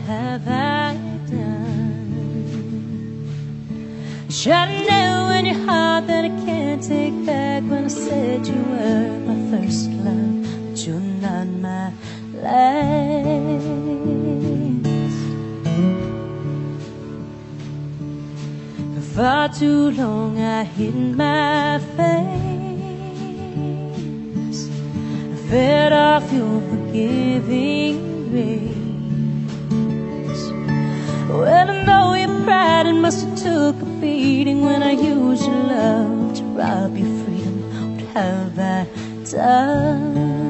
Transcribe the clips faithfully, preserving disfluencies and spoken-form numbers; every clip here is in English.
have I done? Should I know in your heart that I can't take back when I said you were my first love, but you're not my last. For far too long I hid my face, I fed off your forgiving grace. Well, I know your pride, it must have took a beating when I used your love to rob your freedom. What have I done?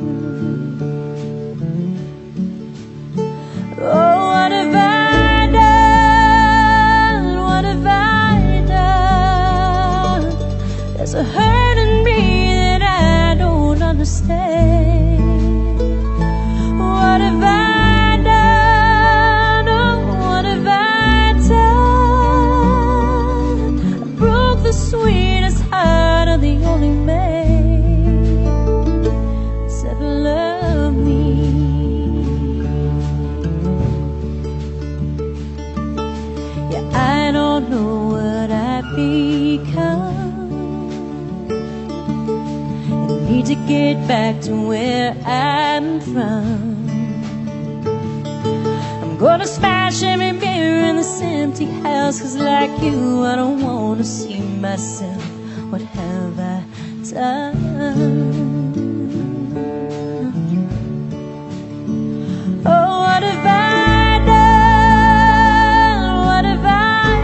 Oh, what have I done? What have I done? There's a hurt in me that I don't understand. What have I sweetest heart of the only man that's ever loved me. Yeah, I don't know what I've become. I need to get back to where I'm from. I'm gonna smash every mirror in this empty house, 'cause like you I don't wanna see myself. What have I done? Oh, what have I done? What have I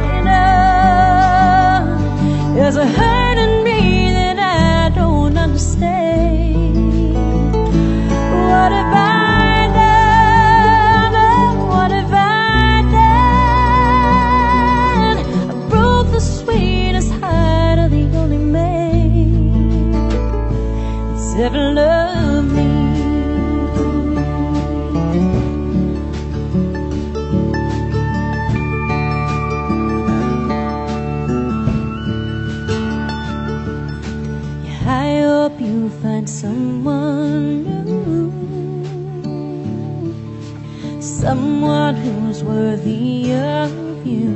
done? There's a hurt in me that I don't understand. What have I ever loved me? Yeah, I hope you find someone new, someone who's worthy of you.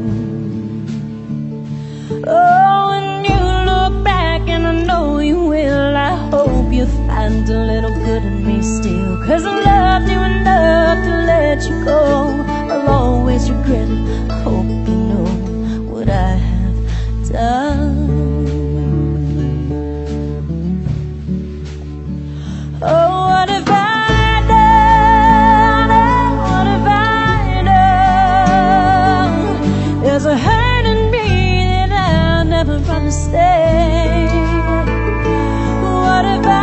Oh, when you look back, and I know you will, I hope you find a little good in me still, 'cause I loved you enough to let you go. I'll always regret it. I hope you know what I have done. Oh, what have I done? Oh, what have I done? There's a hurt in me that I'll never understand. What have I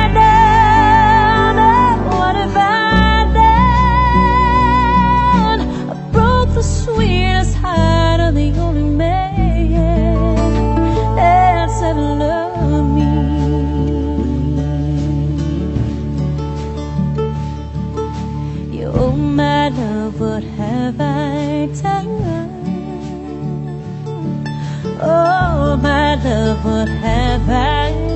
sweetest heart of the only man that's ever loved me. You, oh my love, what have I done? Oh my love, what have I done?